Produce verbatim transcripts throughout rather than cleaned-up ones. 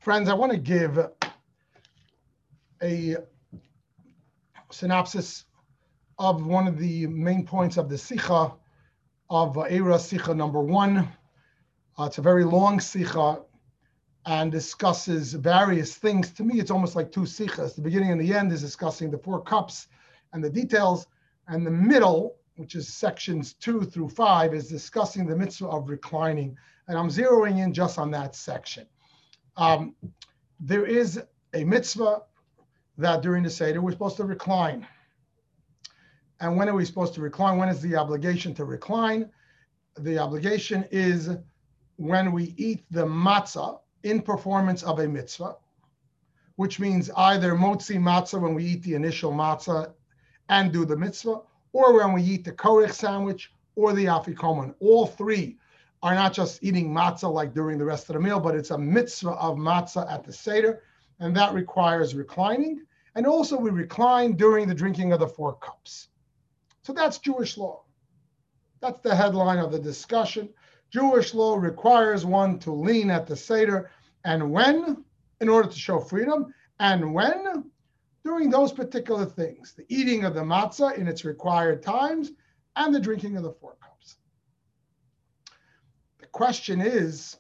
Friends, I want to give a synopsis of one of the main points of the Sikha of Eira Sikha number one. Uh, it's a very long Sikha and discusses various things. To me, it's almost like two Sikhas. The beginning and the end is discussing the four cups and the details, and the middle, which is sections two through five, is discussing the mitzvah of reclining. And I'm zeroing in just on that section. Um, there is a mitzvah that during the Seder we're supposed to recline. And when are we supposed to recline? When is the obligation to recline? The obligation is when we eat the matzah in performance of a mitzvah, which means either motzi matzah, when we eat the initial matzah and do the mitzvah, or when we eat the korech sandwich or the afikoman. All three are not just eating matzah like during the rest of the meal, but it's a mitzvah of matzah at the Seder, and that requires reclining. And also we recline during the drinking of the four cups. So that's Jewish law. That's the headline of the discussion. Jewish law requires one to lean at the Seder, and when? In order to show freedom, and when? During those particular things, the eating of the matzah in its required times and the drinking of the four cups. The question is,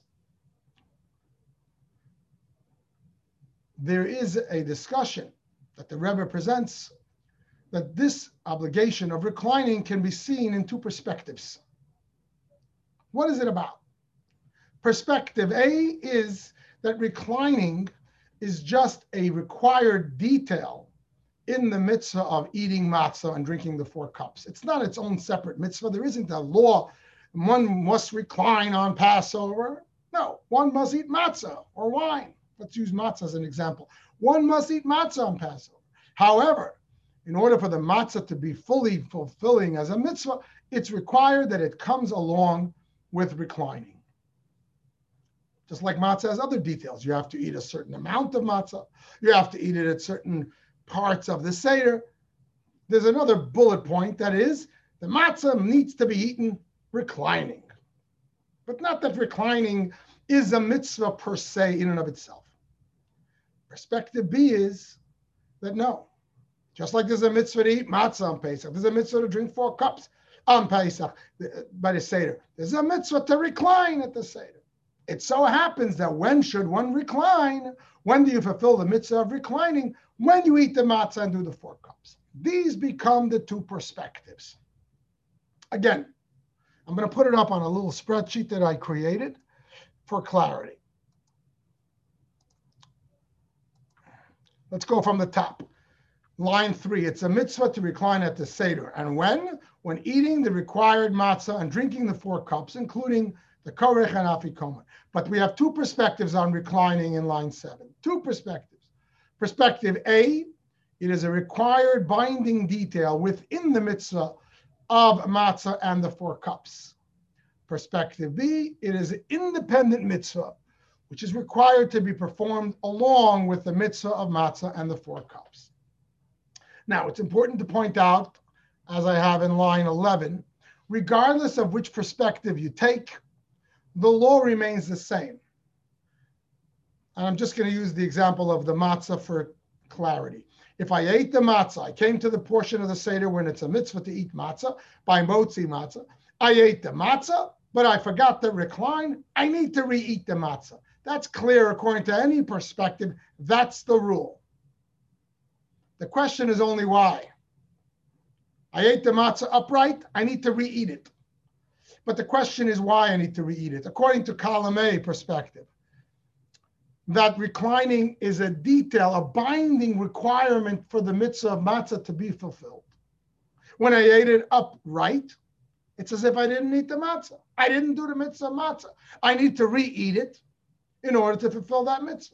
there is a discussion that the Rebbe presents that this obligation of reclining can be seen in two perspectives. What is it about? Perspective A is that reclining is just a required detail in the mitzvah of eating matzah and drinking the four cups. It's not its own separate mitzvah. There isn't a law, one must recline on Passover. No, one must eat matzah or wine. Let's use matzah as an example. One must eat matzah on Passover. However, in order for the matzah to be fully fulfilling as a mitzvah, it's required that it comes along with reclining. Just like matzah has other details. You have to eat a certain amount of matzah. You have to eat it at certain parts of the Seder. There's another bullet point, that is, the matzah needs to be eaten reclining. But not that reclining is a mitzvah per se in and of itself. Perspective B is that no, just like there's a mitzvah to eat matzah on Pesach, there's a mitzvah to drink four cups on Pesach by the Seder. There's a mitzvah to recline at the Seder. It so happens that when should one recline? When do you fulfill the mitzvah of reclining? When you eat the matzah and do the four cups. These become the two perspectives. Again, I'm going to put it up on a little spreadsheet that I created for clarity. Let's go from the top. Line three, it's a mitzvah to recline at the Seder. And when? When eating the required matzah and drinking the four cups, including the korech and afikoman. But we have two perspectives on reclining in line seven. Two perspectives. Perspective A, it is a required binding detail within the mitzvah of matzah and the four cups. Perspective B, it is an independent mitzvah, which is required to be performed along with the mitzvah of matzah and the four cups. Now, it's important to point out, as I have in line eleven, regardless of which perspective you take, the law remains the same. And I'm just going to use the example of the matzah for clarity. If I ate the matzah, I came to the portion of the Seder when it's a mitzvah to eat matzah, by motzi matzah. I ate the matzah, but I forgot to recline. I need to re-eat the matzah. That's clear according to any perspective. That's the rule. The question is only why. I ate the matzah upright. I need to re-eat it. But the question is why I need to re-eat it. According to column A perspective, that reclining is a detail, a binding requirement for the mitzvah of matzah to be fulfilled. When I ate it upright, it's as if I didn't eat the matzah. I didn't do the mitzvah of matzah. I need to re-eat it in order to fulfill that mitzvah.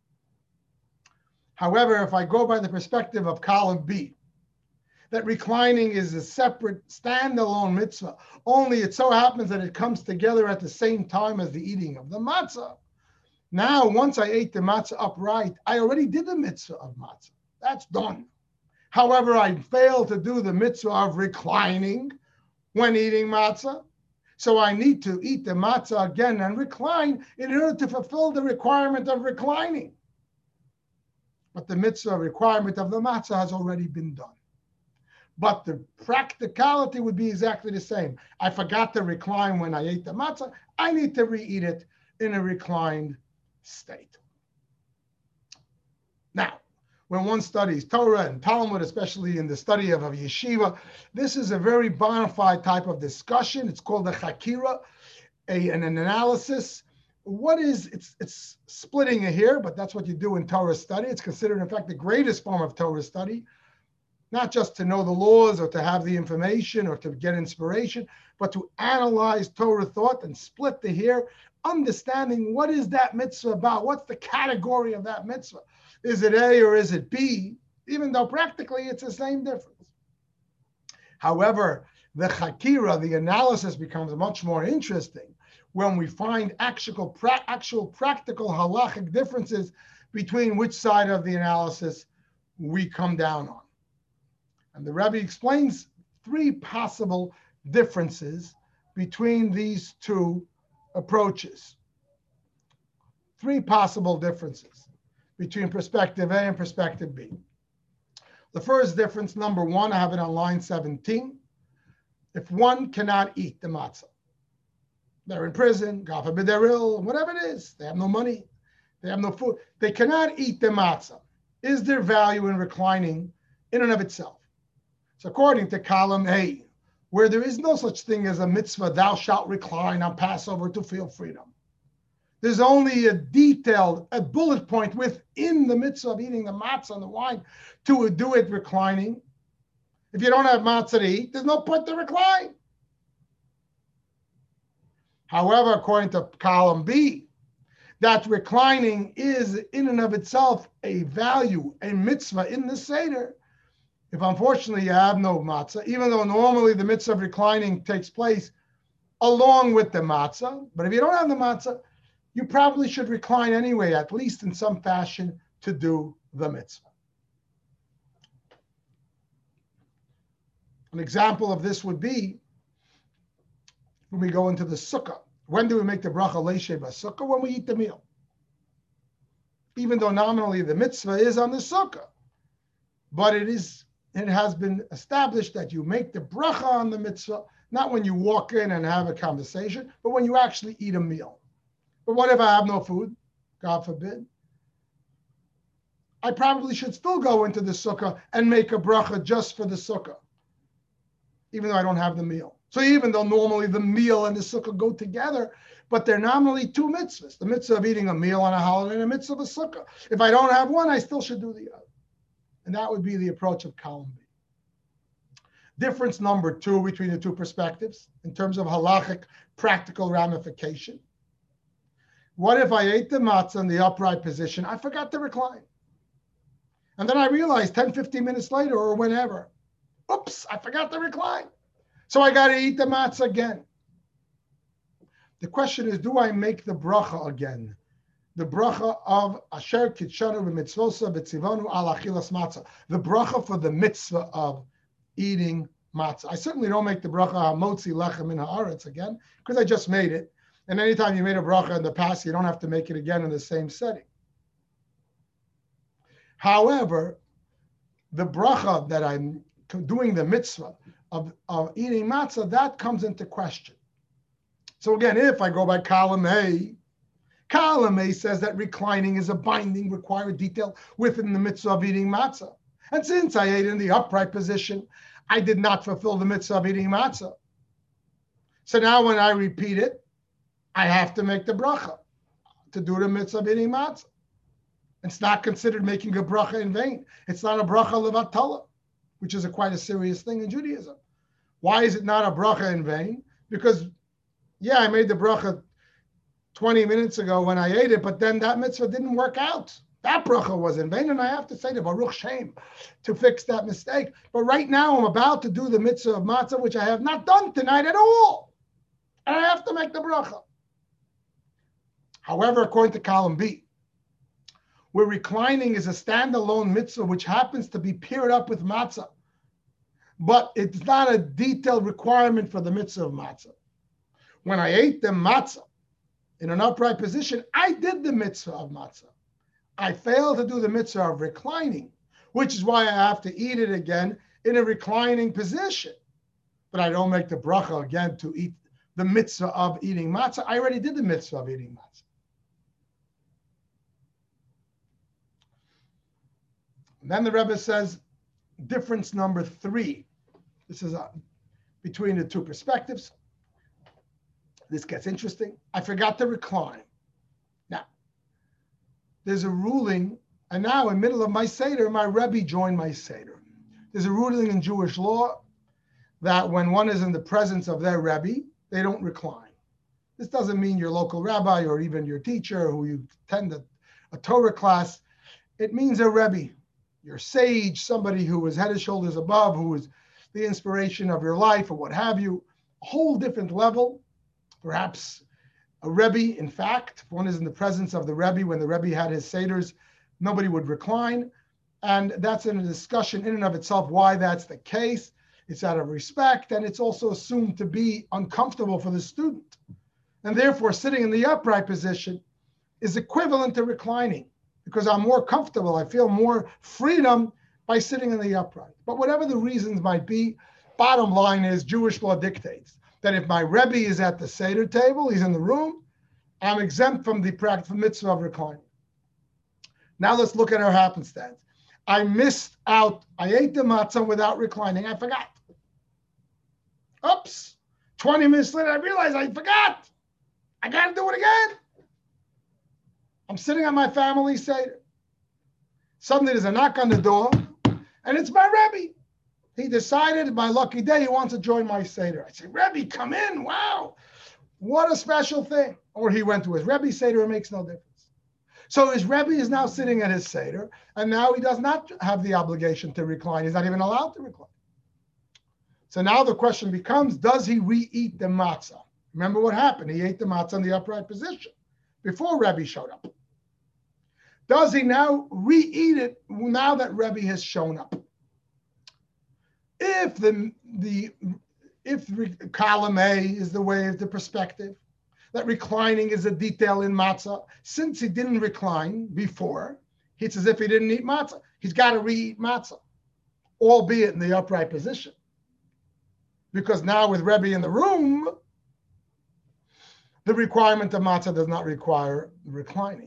However, if I go by the perspective of column B, that reclining is a separate standalone mitzvah, only it so happens that it comes together at the same time as the eating of the matzah. Now, once I ate the matzah upright, I already did the mitzvah of matzah. That's done. However, I failed to do the mitzvah of reclining when eating matzah. So I need to eat the matzah again and recline in order to fulfill the requirement of reclining. But the mitzvah requirement of the matzah has already been done. But the practicality would be exactly the same. I forgot to recline when I ate the matzah. I need to re-eat it in a reclined state. Now, when one studies Torah and Talmud, especially in the study of a yeshiva, this is a very bona fide type of discussion. It's called a chakira, a, an analysis. What is, it's, it's splitting it here, but that's what you do in Torah study. It's considered, in fact, the greatest form of Torah study, not just to know the laws or to have the information or to get inspiration, but to analyze Torah thought and split the here, understanding what is that mitzvah about? What's the category of that mitzvah? Is it A or is it B? Even though practically it's the same difference. However, the chakira, the analysis, becomes much more interesting when we find actual, pra- actual practical halachic differences between which side of the analysis we come down on. And the Rebbe explains three possible differences between these two approaches. Three possible differences between perspective A and perspective B. The first difference, number one, I have it on line seventeen. If one cannot eat the matzah, they're in prison, God forbid they're ill, whatever it is, they have no money, they have no food, they cannot eat the matzah. Is there value in reclining in and of itself? So according to column A, where there is no such thing as a mitzvah, thou shalt recline on Passover to feel freedom. There's only a detailed, a bullet point within the mitzvah of eating the matzah and the wine to do it reclining. If you don't have matzah to eat, there's no point to recline. However, according to column B, that reclining is in and of itself a value, a mitzvah in the Seder. If unfortunately you have no matzah, even though normally the mitzvah of reclining takes place along with the matzah, but if you don't have the matzah, you probably should recline anyway, at least in some fashion, to do the mitzvah. An example of this would be when we go into the sukkah. When do we make the bracha leishev sukkah? When we eat the meal. Even though nominally the mitzvah is on the sukkah, but it is it has been established that you make the bracha on the mitzvah, not when you walk in and have a conversation, but when you actually eat a meal. But what if I have no food? God forbid. I probably should still go into the sukkah and make a bracha just for the sukkah, even though I don't have the meal. So even though normally the meal and the sukkah go together, but they're nominally two mitzvahs, the mitzvah of eating a meal on a holiday and the mitzvah of a sukkah. If I don't have one, I still should do the other. And that would be the approach of column B. Difference number two between the two perspectives in terms of halachic practical ramification. What if I ate the matzah in the upright position? I forgot to recline. And then I realized ten, fifteen minutes later or whenever, oops, I forgot to recline. So I got to eat the matzah again. The question is, do I make the bracha again? The bracha of Asher Kitshanu b'mitzvosa b'tzivanu al achilas matzah. The bracha for the mitzvah of eating matzah. I certainly don't make the bracha hamotzi lechem min haaretz again, because I just made it. And anytime you made a bracha in the past, you don't have to make it again in the same setting. However, the bracha that I'm doing the mitzvah of, of eating matzah, that comes into question. So again, if I go by column A, column A says that reclining is a binding required detail within the mitzvah of eating matzah. And since I ate in the upright position, I did not fulfill the mitzvah of eating matzah. So now when I repeat it, I have to make the bracha to do the mitzvah of eating matzah. It's not considered making a bracha in vain. It's not a bracha levatala, which is a quite a serious thing in Judaism. Why is it not a bracha in vain? Because, yeah, I made the bracha twenty minutes ago when I ate it, but then that mitzvah didn't work out. That bracha was in vain, and I have to say the Baruch Shem to fix that mistake. But right now I'm about to do the mitzvah of matzah, which I have not done tonight at all. And I have to make the bracha. However, according to column B, where reclining is a standalone mitzvah, which happens to be paired up with matzah, but it's not a detailed requirement for the mitzvah of matzah. when I ate the matzah in an upright position, I did the mitzvah of matzah. I failed to do the mitzvah of reclining, which is why I have to eat it again in a reclining position. But I don't make the bracha again to eat the mitzvah of eating matzah. I already did the mitzvah of eating matzah. And then the Rebbe says, difference number three. This is a, between the two perspectives. This gets interesting. I forgot to recline. Now, there's a ruling, and now in the middle of my Seder, my Rebbe joined my Seder. There's a ruling in Jewish law that when one is in the presence of their Rebbe, they don't recline. This doesn't mean your local rabbi or even your teacher who you attend a, a Torah class. It means a Rebbe, your sage, somebody who is head and shoulders above, who is the inspiration of your life or what have you, a whole different level. Perhaps a Rebbe, in fact, if one is in the presence of the Rebbe, when the Rebbe had his Seders, nobody would recline. And that's in a discussion in and of itself why that's the case. It's out of respect, and it's also assumed to be uncomfortable for the student. And therefore, sitting in the upright position is equivalent to reclining because I'm more comfortable. I feel more freedom by sitting in the upright. But whatever the reasons might be, bottom line is Jewish law dictates that if my Rebbe is at the Seder table, he's in the room, I'm exempt from the practice mitzvah of reclining. Now let's look at our happenstance. I missed out. I ate the matzah without reclining. I forgot. Oops. twenty minutes later, I realized I forgot. I got to do it again. I'm sitting on my family Seder. Suddenly there's a knock on the door, and it's my Rebbe. He decided, my lucky day, he wants to join my Seder. I say, Rebbe, come in. Wow. What a special thing. Or he went to his Rebbe Seder. It makes no difference. So his Rebbe is now sitting at his Seder, and now he does not have the obligation to recline. He's not even allowed to recline. So now the question becomes, does he re-eat the matzah? Remember what happened? He ate the matzah in the upright position before Rebbe showed up. Does he now re-eat it now that Rebbe has shown up? If the, the if column A is the way of the perspective, that reclining is a detail in matzah, since he didn't recline before, it's as if he didn't eat matzah. He's got to re-eat matzah, albeit in the upright position. Because now with Rebbe in the room, the requirement of matzah does not require reclining.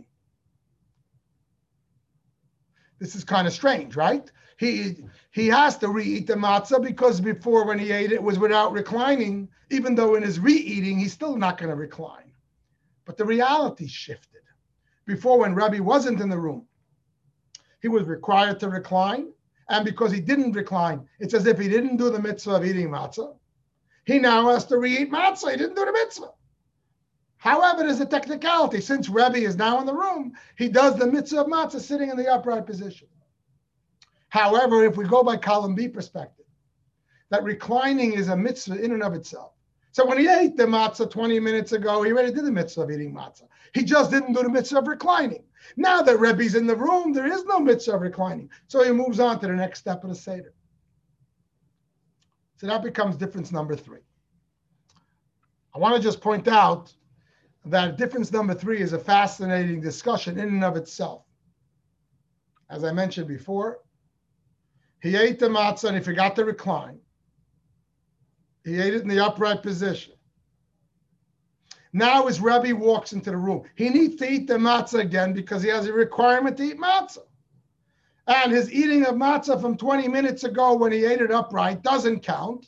This is kind of strange, right? He, he has to re-eat the matzah because before when he ate it was without reclining, even though in his re-eating, he's still not going to recline. But the reality shifted. Before when Rebbe wasn't in the room, he was required to recline. And because he didn't recline, it's as if he didn't do the mitzvah of eating matzah. He now has to re-eat matzah. He didn't do the mitzvah. However, there's a technicality. Since Rebbe is now in the room, he does the mitzvah of matzah sitting in the upright position. However, if we go by column B perspective, that reclining is a mitzvah in and of itself. So when he ate the matzah twenty minutes ago, he already did the mitzvah of eating matzah. He just didn't do the mitzvah of reclining. Now that Rebbe's in the room, there is no mitzvah of reclining. So he moves on to the next step of the Seder. So that becomes difference number three. I want to just point out that difference number three is a fascinating discussion in and of itself. As I mentioned before, he ate the matzah and he forgot to recline. He ate it in the upright position. Now his Rebbe walks into the room. He needs to eat the matzah again because he has a requirement to eat matzah. And his eating of matzah from twenty minutes ago when he ate it upright doesn't count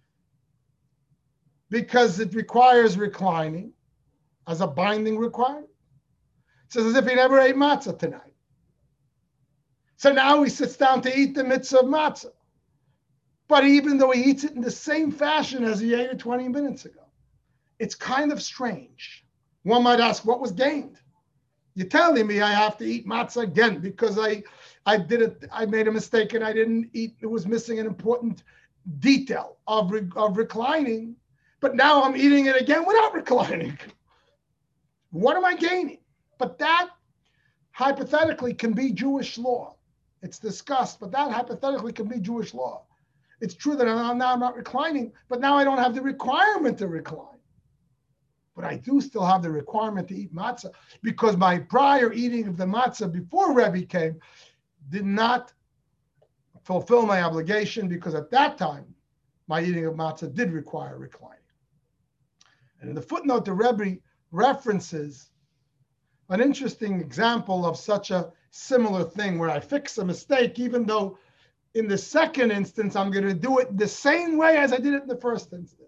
because it requires reclining as a binding requirement. It's as if he never ate matzah tonight. So now he sits down to eat the mitzvah of matzah. But even though he eats it in the same fashion as he ate it twenty minutes ago, it's kind of strange. One might ask, what was gained? You're telling me I have to eat matzah again because I, I did it, I made a mistake and I didn't eat, it was missing an important detail of, re, of reclining, but now I'm eating it again without reclining. What am I gaining? But that hypothetically can be Jewish law. It's discussed, but that hypothetically can be Jewish law. It's true that I'm, now I'm not reclining, but now I don't have the requirement to recline. but I do still have the requirement to eat matzah because my prior eating of the matzah before Rebbe came did not fulfill my obligation, because at that time, my eating of matzah did require reclining. And in the footnote, the Rebbe references an interesting example of such a similar thing where I fix a mistake, even though in the second instance, I'm going to do it the same way as I did it in the first instance.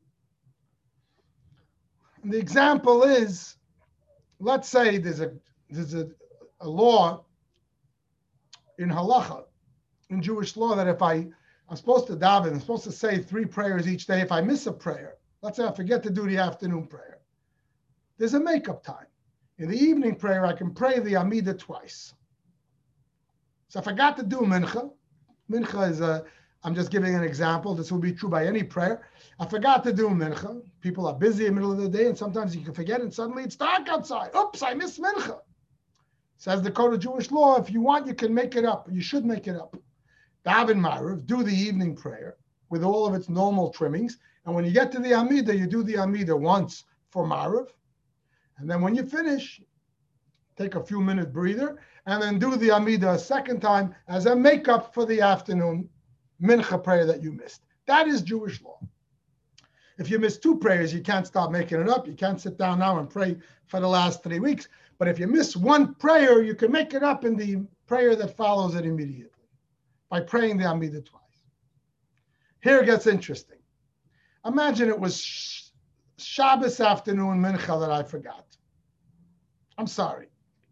And the example is, let's say there's a there's a, a law in halacha, in Jewish law, that if I, I'm supposed to daven, I'm supposed to say three prayers each day. If I miss a prayer, let's say I forget to do the afternoon prayer, there's a makeup time. In the evening prayer, I can pray the Amidah twice. So if I got to do mincha, mincha is a, I'm just giving an example. This would be true by any prayer. I forgot to do mincha. People are busy in the middle of the day, and sometimes you can forget, and suddenly it's dark outside. Oops, I missed mincha. Says the code of Jewish law, if you want, you can make it up. You should make it up. Daven Ma'ariv, do the evening prayer with all of its normal trimmings. And when you get to the Amidah, you do the Amidah once for Ma'ariv. And then when you finish, take a few minute breather, and then do the Amidah a second time as a makeup for the afternoon mincha prayer that you missed. That is Jewish law. If you miss two prayers, you can't stop making it up. You can't sit down now and pray for the last three weeks. But if you miss one prayer, you can make it up in the prayer that follows it immediately by praying the Amidah twice. Here it gets interesting. Imagine it was Shabbos afternoon mincha that I forgot. I'm sorry.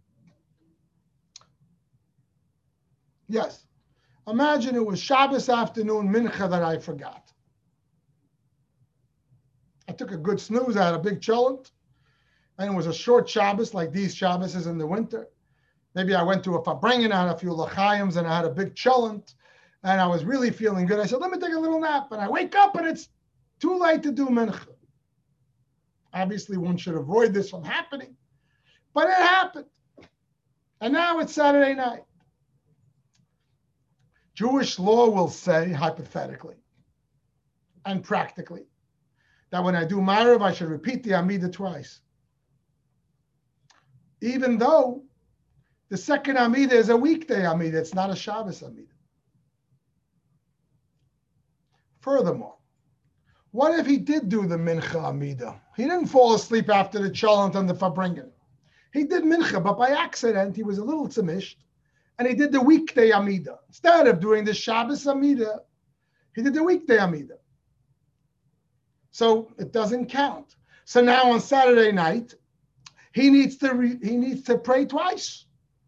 Yes. Imagine it was Shabbos afternoon mincha that I forgot. I took a good snooze. I had a big cholent, and it was a short Shabbos like these Shabboses in the winter. Maybe I went to a Fabrengen, I had a few lachayims, and I had a big cholent, and I was really feeling good. I said, let me take a little nap. And I wake up, and it's too late to do mincha. Obviously, one should avoid this from happening, but it happened. And now it's Saturday night. Jewish law will say, hypothetically and practically, that when I do Ma'ariv, I should repeat the Amidah twice. Even though the second Amidah is a weekday Amidah, it's not a Shabbos Amidah. Furthermore, what if he did do the Mincha Amidah? He didn't fall asleep after the Cholent and the Fabrengen. He did Mincha, but by accident, he was a little tzimish, and he did the weekday Amidah. Instead of doing the Shabbos Amidah, he did the weekday Amidah. So it doesn't count. So now on Saturday night, he needs to re, he needs to pray twice.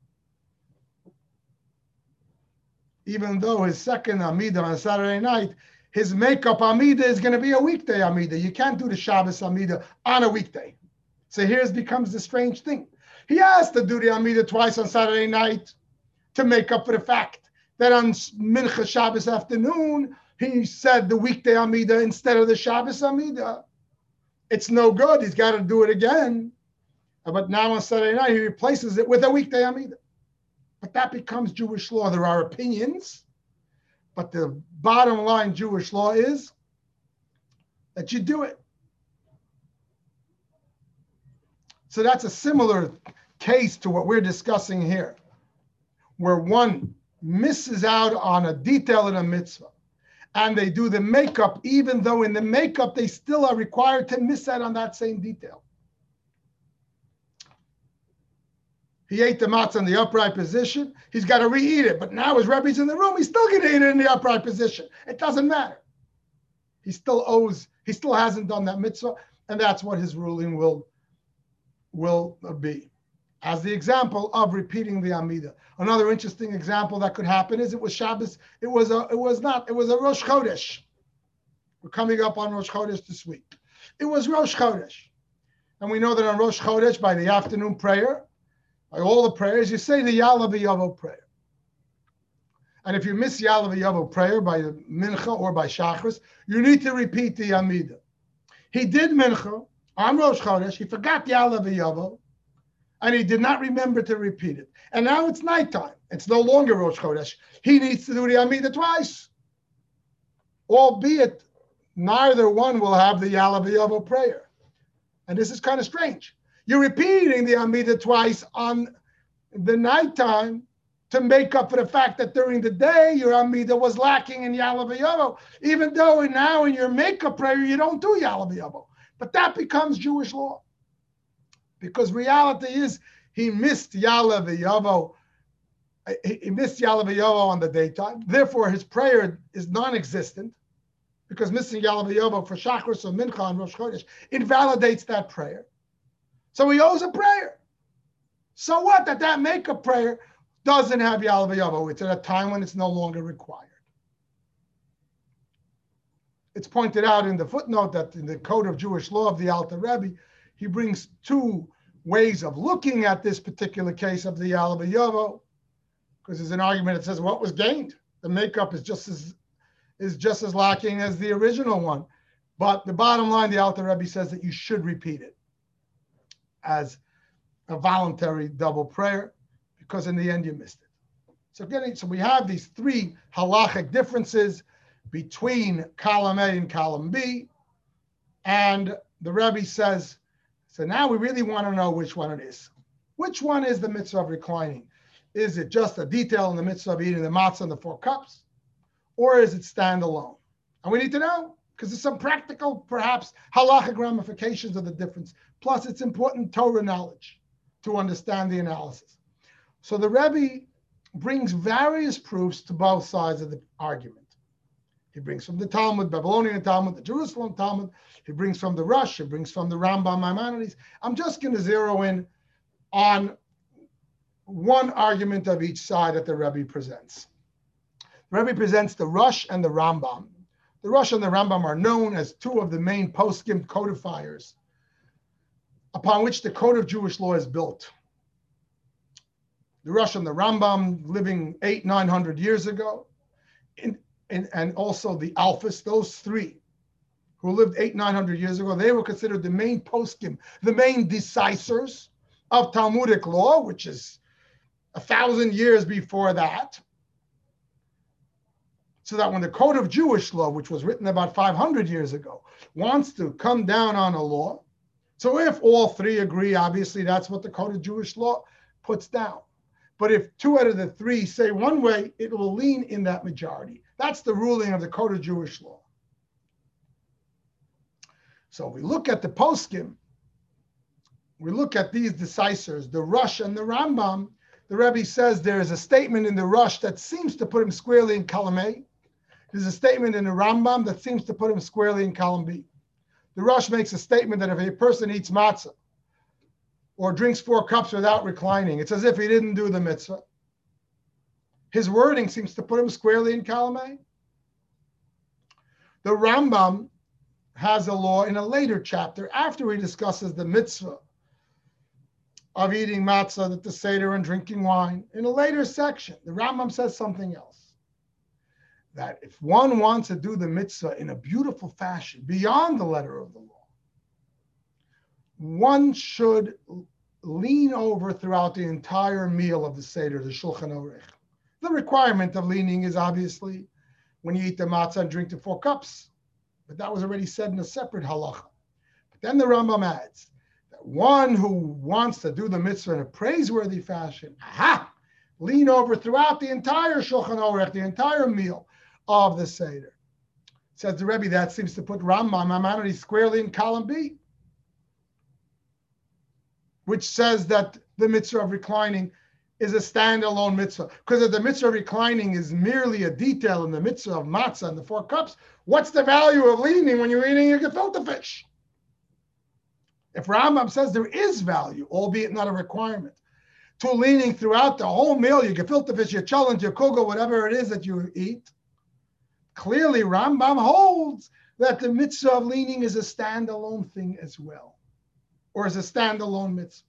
Even though his second Amidah on Saturday night, his makeup Amidah is going to be a weekday Amidah. You can't do the Shabbos Amidah on a weekday. So here's becomes the strange thing. He has to do the Amidah twice on Saturday night to make up for the fact that on Mincha Shabbos afternoon, he said the weekday Amidah instead of the Shabbos Amidah. It's no good. He's got to do it again. But now on Saturday night, he replaces it with a weekday Amidah. But that becomes Jewish law. There are opinions, but the bottom line Jewish law is that you do it. So that's a similar case to what we're discussing here, where one misses out on a detail in a mitzvah, and they do the makeup, even though in the makeup they still are required to miss out on that same detail. He ate the matzah in the upright position. He's got to re-eat it. But now his Rebbe's in the room. He's still going to eat it in the upright position. It doesn't matter. He still owes, he still hasn't done that mitzvah. And that's what his ruling will, will be. As the example of repeating the Amidah. Another interesting example that could happen is it was Shabbos. It was a, it was not, it was a Rosh Chodesh. We're coming up on Rosh Chodesh this week. It was Rosh Chodesh. And we know that on Rosh Chodesh, by the afternoon prayer, by all the prayers, you say the Ya'aleh V'Yavo prayer. And if you miss Ya'aleh V'Yavo prayer by the Mincha or by Shachris, you need to repeat the Amidah. He did Mincha on Rosh Chodesh. He forgot Ya'aleh V'Yavo, and he did not remember to repeat it. And now it's nighttime. It's no longer Rosh Chodesh. He needs to do the Amidah twice. Albeit, neither one will have the Ya'aleh V'Yavo prayer. And this is kind of strange. You're repeating the Amidah twice on the nighttime to make up for the fact that during the day your Amidah was lacking in Ya'aleh V'Yavo, even though now in your makeup prayer you don't do Ya'aleh V'Yavo. But that becomes Jewish law. Because reality is he missed Ya'aleh V'Yavo. He missed Ya'aleh V'Yavo on the daytime. Therefore, his prayer is non-existent, because missing Ya'aleh V'Yavo for Shachris or Mincha and Rosh Chodesh invalidates that prayer. So he owes a prayer. So what that that makeup prayer doesn't have Ya'aleh V'Yavo? It's at a time when it's no longer required. It's pointed out in the footnote that in the Code of Jewish Law of the Alter Rebbe, he brings two ways of looking at this particular case of the Ya'aleh V'Yavo, because there's an argument that says what was gained. The makeup is just as is just as lacking as the original one. But the bottom line, the Alter Rebbe says that you should repeat it as a voluntary double prayer, because in the end you missed it. So getting so we have these three halachic differences between column A and column B, and the Rebbe says, so now we really want to know which one it is. Which one is the mitzvah of reclining? Is it just a detail in the mitzvah of eating the matzah and the four cups, or is it standalone? And we need to know, because there's some practical, perhaps, halachic ramifications of the difference. Plus, it's important Torah knowledge to understand the analysis. So the Rebbe brings various proofs to both sides of the argument. He brings from the Talmud, Babylonian Talmud, the Jerusalem Talmud. He brings from the Rush. He brings from the Rambam Maimonides. I'm just going to zero in on one argument of each side that the Rebbe presents. The Rebbe presents the Rush and the Rambam. The Rush and the Rambam are known as two of the main poskim codifiers upon which the Code of Jewish Law is built. The Rush and the Rambam, living eight, nine hundred years ago, in, in, and also the Alphas, those three who lived eight, nine hundred years ago, they were considered the main poskim, the main decisors of Talmudic law, which is a thousand years before that. So that when the Code of Jewish Law, which was written about five hundred years ago, wants to come down on a law, so if all three agree, obviously that's what the Code of Jewish Law puts down. But if two out of the three say one way, it will lean in that majority. That's the ruling of the Code of Jewish Law. So we look at the poskim, we look at these decisors, the Rush and the Rambam. The Rebbe says there is a statement in the Rush that seems to put him squarely in column A. There's a statement in the Rambam that seems to put him squarely in column B. The Rush makes a statement that if a person eats matzah or drinks four cups without reclining, it's as if he didn't do the mitzvah. His wording seems to put him squarely in column A. The Rambam has a law in a later chapter after he discusses the mitzvah of eating matzah at the Seder and drinking wine. In a later section, the Rambam says something else. That if one wants to do the mitzvah in a beautiful fashion, beyond the letter of the law, one should lean over throughout the entire meal of the Seder, the Shulchan Aruch. The requirement of leaning is obviously when you eat the matzah and drink the four cups. But that was already said in a separate halacha. But then the Rambam adds that one who wants to do the mitzvah in a praiseworthy fashion, aha, lean over throughout the entire Shulchan Aruch, the entire meal of the Seder. Says the Rebbe, that seems to put Rambam Maimonides squarely in column B, which says that the mitzvah of reclining is a standalone mitzvah. Because if the mitzvah of reclining is merely a detail in the mitzvah of matzah and the four cups, what's the value of leaning when you're eating a gefilte fish? If Rambam says there is value, albeit not a requirement, to leaning throughout the whole meal, your gefilte fish, your cholent, your kugel, whatever it is that you eat, clearly Rambam holds that the mitzvah of leaning is a standalone thing as well, or is a standalone mitzvah.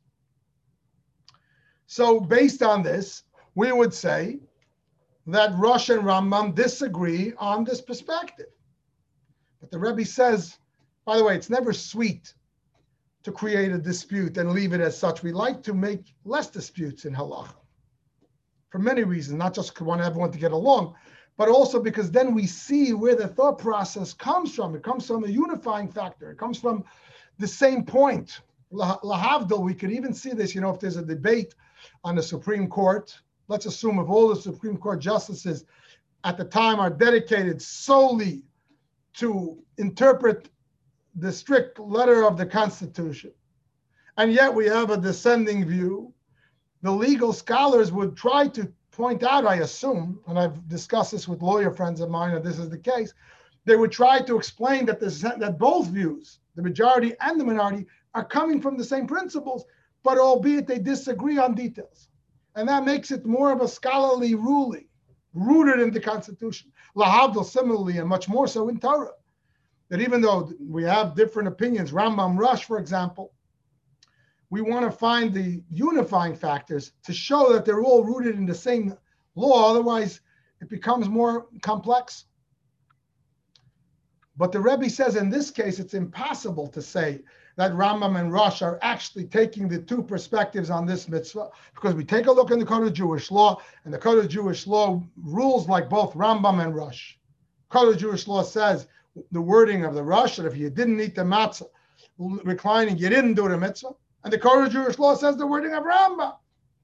So based on this, we would say that Rush and Rambam disagree on this perspective. But the Rebbe says, by the way, it's never sweet to create a dispute and leave it as such. We like to make less disputes in halacha for many reasons, not just because we want everyone to get along, but also because then we see where the thought process comes from. It comes from a unifying factor. It comes from the same point. Lahavdil, we could even see this, you know, if there's a debate on the Supreme Court, let's assume if all the Supreme Court justices at the time are dedicated solely to interpret the strict letter of the Constitution, and yet we have a dissenting view, the legal scholars would try to point out, I assume, and I've discussed this with lawyer friends of mine, that this is the case, they would try to explain that, this, that both views, the majority and the minority, are coming from the same principles, but albeit they disagree on details. And that makes it more of a scholarly ruling, rooted in the Constitution. Lahavdil, similarly, and much more so in Torah, that even though we have different opinions, Rambam, Rush, for example, we want to find the unifying factors to show that they're all rooted in the same law. Otherwise, it becomes more complex. But the Rebbe says in this case, it's impossible to say that Rambam and Rush are actually taking the two perspectives on this mitzvah, because we take a look in the Code of Jewish Law, and the Code of Jewish Law rules like both Rambam and Rush. Code of Jewish Law says the wording of the Rush, that if you didn't eat the matzah reclining, you didn't do the mitzvah. And the Code of Jewish Law says the wording of Rambam.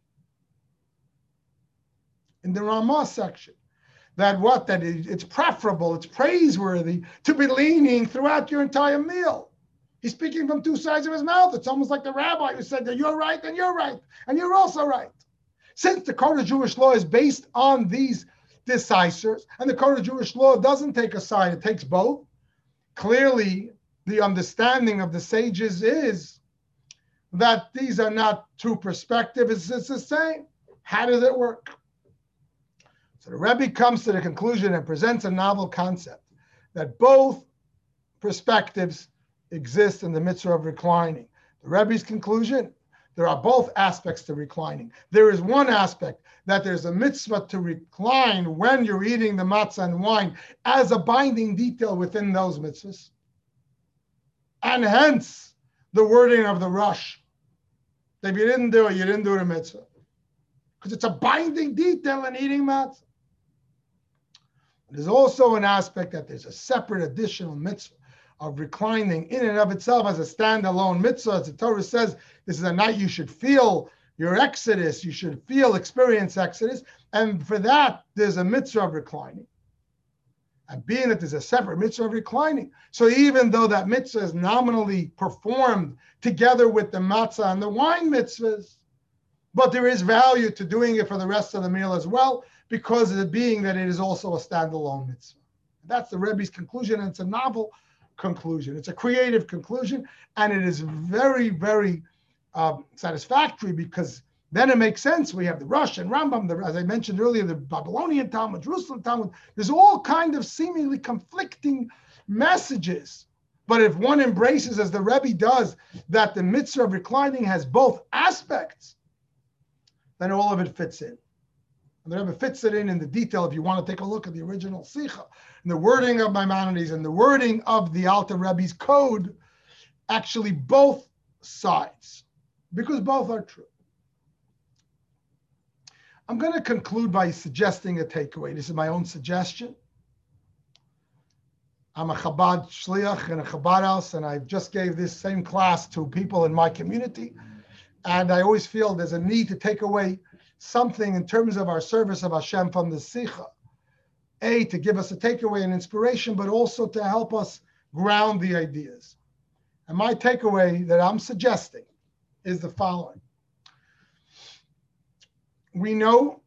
In the Ramah section, that what? That it's preferable, it's praiseworthy to be leaning throughout your entire meal. He's speaking from two sides of his mouth. It's almost like the rabbi who said that you're right and you're right, and you're also right. Since the Code of Jewish Law is based on these decisors, and the Code of Jewish Law doesn't take a side, it takes both, clearly the understanding of the sages is that these are not two perspectives, it's the same. How does it work? So the Rebbe comes to the conclusion and presents a novel concept that both perspectives exist in the mitzvah of reclining. The Rebbe's conclusion, there are both aspects to reclining. There is one aspect that there's a mitzvah to recline when you're eating the matzah and wine as a binding detail within those mitzvahs. And hence the wording of the Rush. If you didn't do it, you didn't do the mitzvah. Because it's a binding detail in eating matzah. There's also an aspect that there's a separate additional mitzvah of reclining in and of itself as a standalone mitzvah. As the Torah says, this is a night you should feel your exodus, you should feel, experience exodus. And for that, there's a mitzvah of reclining. And being that there's a separate mitzvah of reclining, so even though that mitzvah is nominally performed together with the matzah and the wine mitzvahs, but there is value to doing it for the rest of the meal as well, because of it being that it is also a standalone mitzvah. That's the Rebbe's conclusion, and it's a novel conclusion. It's a creative conclusion, and it is very, very um, satisfactory, because then it makes sense. We have the Rush and Rambam, the, as I mentioned earlier, the Babylonian Talmud, Jerusalem Talmud. There's all kind of seemingly conflicting messages. But if one embraces, as the Rebbe does, that the mitzvah of reclining has both aspects, then all of it fits in. And the Rebbe fits it in in the detail. If you want to take a look at the original Sikha, and the wording of Maimonides and the wording of the Alter Rebbe's code, actually both sides, because both are true. I'm going to conclude by suggesting a takeaway. This is my own suggestion. I'm a Chabad shliach in a Chabad house, and I just gave this same class to people in my community. And I always feel there's a need to take away something in terms of our service of Hashem from the Sikha. A, to give us a takeaway and inspiration, but also to help us ground the ideas. And my takeaway that I'm suggesting is the following. We know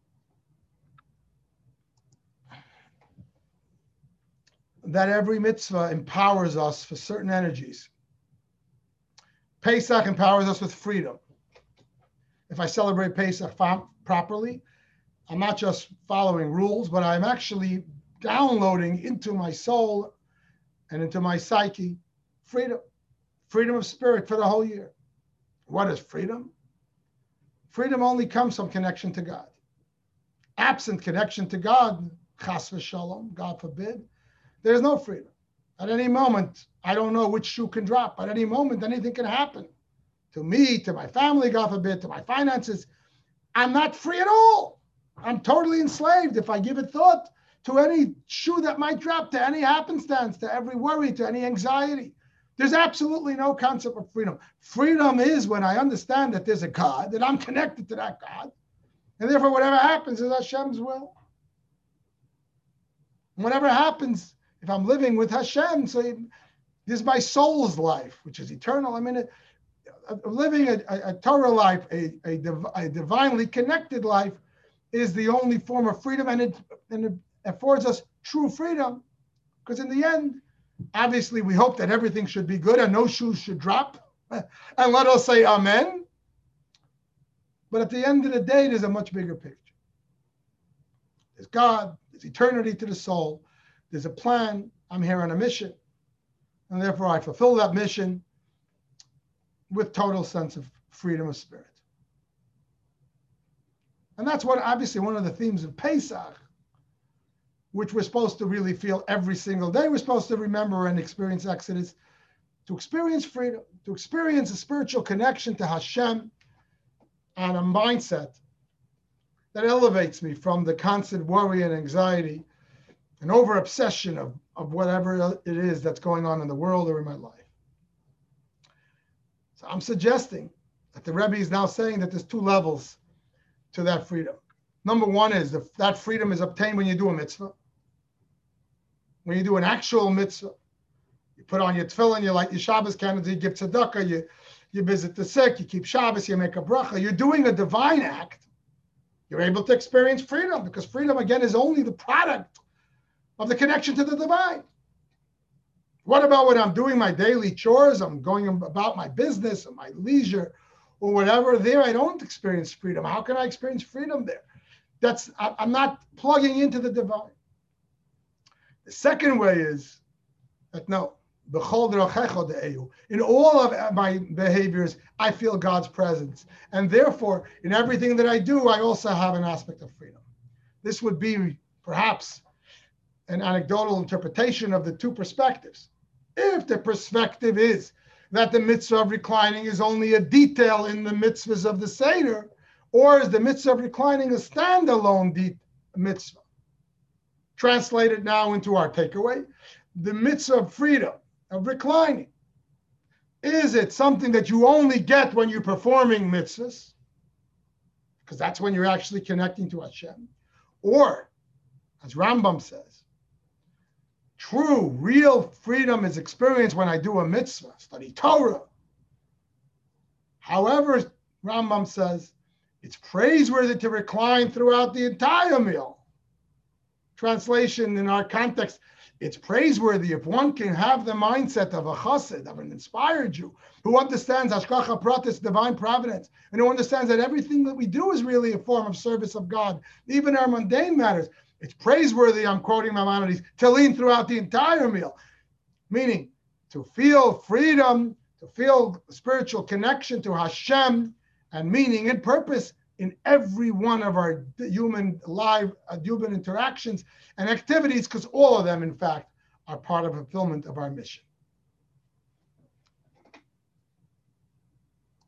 that every mitzvah empowers us for certain energies. Pesach empowers us with freedom. If I celebrate Pesach properly, I'm not just following rules, but I'm actually downloading into my soul and into my psyche freedom, freedom of spirit for the whole year. What is freedom? Freedom only comes from connection to God. Absent connection to God, chas v'shalom, God forbid, there's no freedom. At any moment, I don't know which shoe can drop. At any moment, anything can happen. To me, to my family, God forbid, to my finances. I'm not free at all. I'm totally enslaved if I give it thought to any shoe that might drop, to any happenstance, to every worry, to any anxiety. There's absolutely no concept of freedom. Freedom is when I understand that there's a God, that I'm connected to that God, and therefore whatever happens is Hashem's will. Whatever happens, if I'm living with Hashem, so this is my soul's life, which is eternal. I mean, a, a, living a, a, a Torah life, a, a, div, a divinely connected life, is the only form of freedom, and it, and it affords us true freedom. Because in the end, obviously, we hope that everything should be good and no shoes should drop. And let us say amen. But at the end of the day, there's a much bigger picture. There's God, there's eternity to the soul, there's a plan. I'm here on a mission. And therefore, I fulfill that mission with total sense of freedom of spirit. And that's what, obviously, one of the themes of Pesach, which we're supposed to really feel every single day. We're supposed to remember and experience Exodus, to experience freedom, to experience a spiritual connection to Hashem, and a mindset that elevates me from the constant worry and anxiety and over obsession of, of whatever it is that's going on in the world or in my life. So I'm suggesting that the Rebbe is now saying that there's two levels to that freedom. Number one is that that freedom is obtained when you do a mitzvah. When you do an actual mitzvah, you put on your tefillin, you light your Shabbos candles, you give tzedakah, you, you visit the sick, you keep Shabbos, you make a bracha. You're doing a divine act. You're able to experience freedom, because freedom, again, is only the product of the connection to the divine. What about when I'm doing my daily chores, I'm going about my business and my leisure or whatever? There, I don't experience freedom. How can I experience freedom there? That's, I'm not plugging into the divine. The second way is that no, in all of my behaviors, I feel God's presence. And therefore, in everything that I do, I also have an aspect of freedom. This would be perhaps an anecdotal interpretation of the two perspectives. If the perspective is that the mitzvah of reclining is only a detail in the mitzvahs of the Seder, or is the mitzvah of reclining a standalone de- mitzvah? Translated now into our takeaway, the mitzvah of freedom, of reclining. Is it something that you only get when you're performing mitzvahs? Because that's when you're actually connecting to Hashem. Or, as Rambam says, true, real freedom is experienced when I do a mitzvah, study Torah. However, Rambam says, it's praiseworthy to recline throughout the entire meal. Translation in our context, it's praiseworthy if one can have the mindset of a chassid, of an inspired Jew, who understands Hashgacha Pratis, divine providence, and who understands that everything that we do is really a form of service of God, even our mundane matters. It's praiseworthy, I'm quoting Maimonides, to lean throughout the entire meal, meaning to feel freedom, to feel spiritual connection to Hashem, and meaning and purpose in every one of our human live, uh, human interactions and activities, because all of them, in fact, are part of fulfillment of our mission.